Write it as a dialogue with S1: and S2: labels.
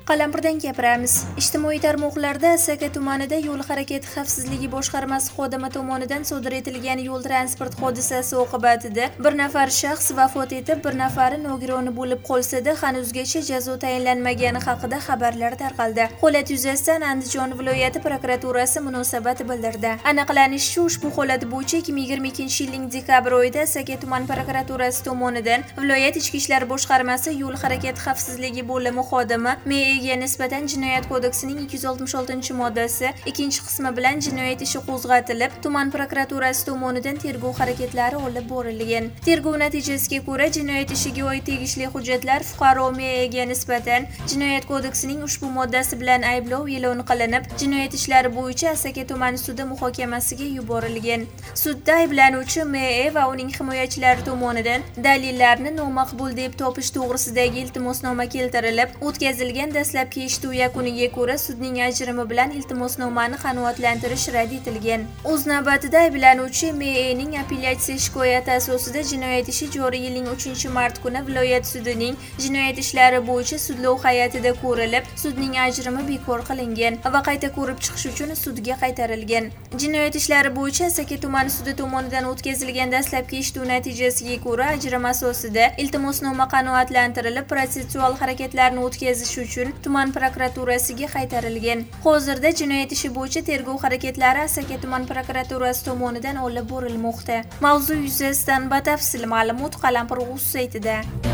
S1: Qalampirdan gapiramiz. Ijtimoiy tarmoqlarda Asaka tumanida yo'l harakati xavfsizligi boshqarmasi xodimi tomonidan sodir etilgan yo'l transport hodisasi oqibatida bir nafar shaxs vafot etib, bir nafari nogiron bo'lib qolsa-da, hanuzgacha jazo tayinlanmagani haqida xabarlar tarqaldi. Holat yuzasidan Andijon viloyati prokuraturasi munosabat bildirdi. Aniqlanishicha, ushbu holat bo'yicha 2022-yilning dekabr oyida Asaka tuman prokuraturasi tomonidan viloyat ichki ishlar boshqarmasi yo'l harakati xavfsizligi bo'limi xodimi MEga nisbatan Jinoyat kodeksining 266-moddasi 2-qismi bilan jinoyat ishi qo'zg'atilib, tuman prokuraturasi tomonidan tergov harakatlari olib borilgan. Tergov natijasiga ko'ra, jinoyat ishiga oid tegishli hujjatlar fuqaro MEga nisbatan Jinoyat kodeksining ushbu moddasi bilan ayblov e'lon qilinib, jinoyat ishlari bo'yicha Asaka tuman sudi muhokamasiga yuborilgan. Sudda ayblanuvchi ME va uning himoyachilari tomonidan dalillarni nomaqbul deb topish to'g'risidagi iltimosnoma keltirilib, o'tkazilgan dastlabki eshituv yakuniga ko'ra sudning ajrimi bilan iltimosnomani qanoatlantirish rad etilgan. O'z navbatida ayblanuvchi MEning apellyatsiya shikoyati asosida jinoyat ishi joriy yilning 3-mart kuni viloyat sudining jinoyat ishlari bo'yicha sudlov hay'atida ko'rilib, sudning ajrimi bekor qilingan va qayta ko'rib chiqish uchun sudga qaytarilgan. Jinoyat ishlari bo'yicha Asaka tumani sudi tomonidan o'tkazilgan dastlabki eshituv natijasiga ko'ra ajrim asosida iltimosnoma qanoatlantirilib, protsessual harakatlarni o'tkazish uchun tuman prokuraturasiga qaytarilgan. Hozirda jinoyat ishi bo'yicha tergov harakatlari Asaka tuman prokuraturasi tomonidan olib borilmoqda. Mavzu yuzasidan batafsil ma'lumot Qalampir.uz saytida.